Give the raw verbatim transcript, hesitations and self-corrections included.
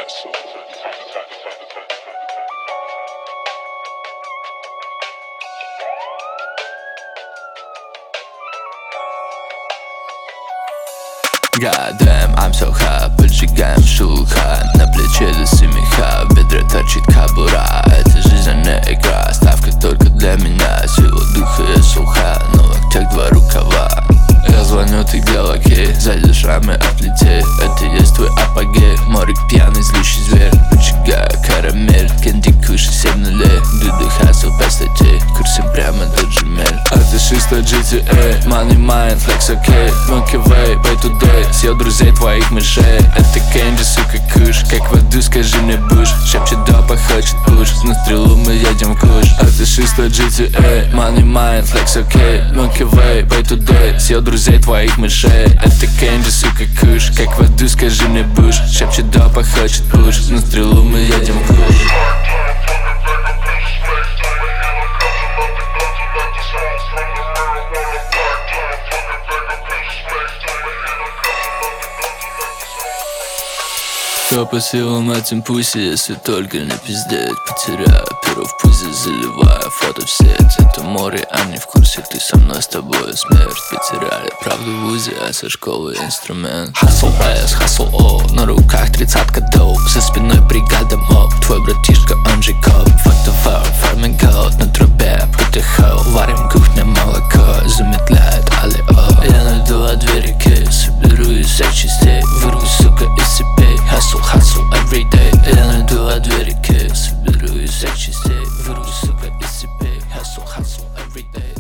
God damn, I'm so hot, поджигаем шелуха. На плече весы меха, в бедре торчит кобура. Это жизненная игра, ставка только для меня. Сила духа я суха, но в локтях два рукава. Я звоню, ты где лакей? Сзади шрамы от летей. Это есть твой апогей. Морик пьяный, злющий зверь. Поджигаю карамель, кэнди кушай семь нулей. Дуду хасл без статей, курсим прямо до Gmail. А ты шестой джи ти эй, money mind, flex окей. Monkey way, way today, съел друзей твоих мышей. Это кэнди, сука, куш, как в аду, скажи мне буш. Шепчет допа, хочет пуш, на стрелу мы едем в куш. А ты шестой джи ти эй, money mind, flex окей. Monkey way, way today, съел друзей твоих мышей. Это кэнди, сука, куш, как в аду, скажи мне буш. Шепчет допа, хочет пуш, на стрелу мы едем в куш. Кто по силам этим пусть, если только не пиздеть. Потеряю перо в пузе, заливаю фото в сеть. Это море, а не в курсе, ты со мной, с тобой смерть. Потеряли правду в вузе, а со школы инструмент. Хасл эс, хасл о, на руках тридцатка доп. За спиной бригада моб, твой братишка, он же коп. Фотовар, фарминг голд, на трубе, пути хоу. Варим кухня молоко, замедляет